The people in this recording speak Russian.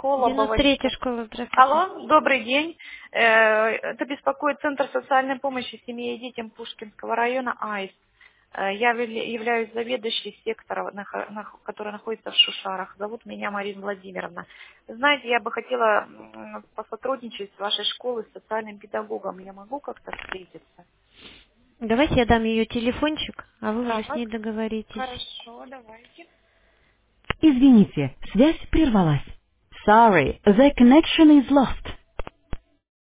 школа 93-я Бавария. школа, здравствуйте. Алло, добрый день. Это беспокоит Центр социальной помощи семье и детям Пушкинского района АИС. Я являюсь заведующей сектора, который находится в Шушарах. Зовут меня Марина Владимировна. Знаете, я бы хотела посотрудничать с вашей школой с социальным педагогом. Я могу как-то встретиться? Давайте я дам ее телефончик, а вы уже с Так, ней договоритесь. хорошо, давайте. Извините, связь прервалась. Sorry, the connection is lost.